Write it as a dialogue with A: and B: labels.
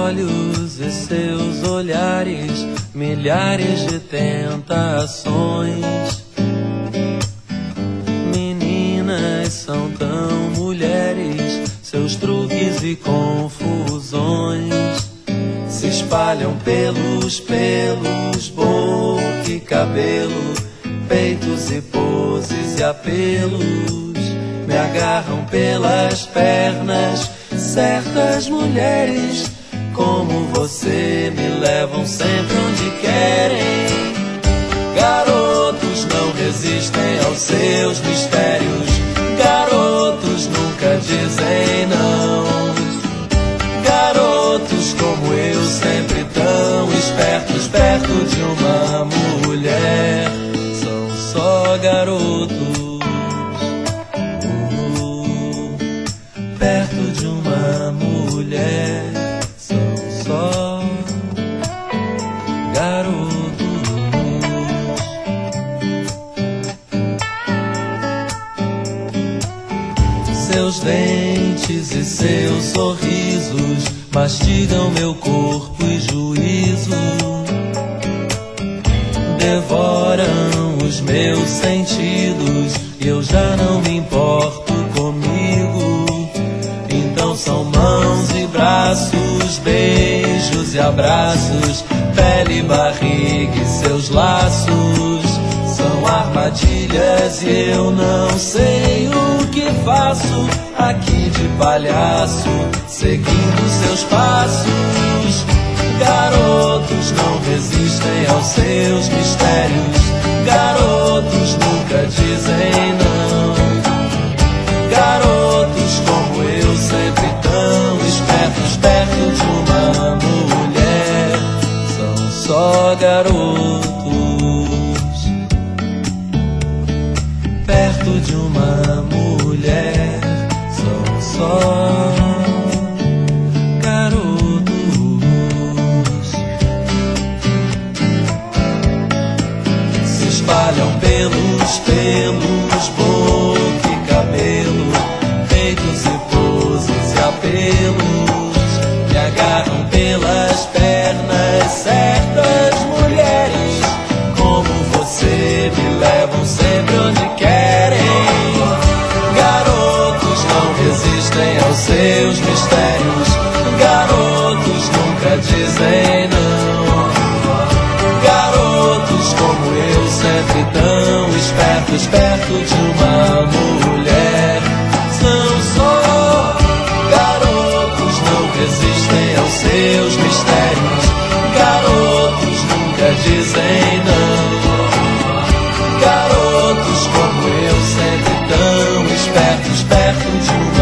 A: olhos e seus olhares, milhares de tentações. Meninas são tão mulheres, seus truques e confusões se espalham pelos pelos, boca e cabelo, peitos e poses e apelos. Me agarram pelas pernas, certas mulheres como você me levam sempre onde querem. Garotos não resistem aos seus mistérios, garotos nunca dizem não. Garotos como eu, sempre tão espertos, perto de uma mulher, são só garotos. Perto de uma mulher, são só garotos. Seus dentes e seus sorrisos mastigam meu corpo e juízo, devoram os meus sentidos e eu já não me importo comigo. Então são mãos e braços, beijos e abraços, pele e barriga e seus laços. São armadilhas e eu não sei o que faço aqui de palhaço, seguindo seus passos. Garotos não resistem aos seus mistérios, garotos nunca dizem não. Garotos como eu, sempre tão espertos, perto de uma mulher, são só garotos. Perto de uma mulher, são só garotos. Se espalham pelos pelos, boca e cabelo, peitos e poses e apelos. Me agarram pelas pernas, certas mulheres como você me levam sempre onde querem. Garotos não resistem aos seus mistérios, garotos nunca dizem não. Garotos como eu, sempre tão espertos, perto de uma mulher, são só garotos, não resistem aos seus mistérios, garotos nunca dizem não. Garotos como eu, sempre tão espertos, perto de uma